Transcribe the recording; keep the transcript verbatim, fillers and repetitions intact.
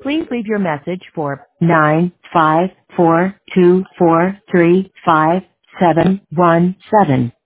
Please leave your message for nine five four two four three five seven one seven.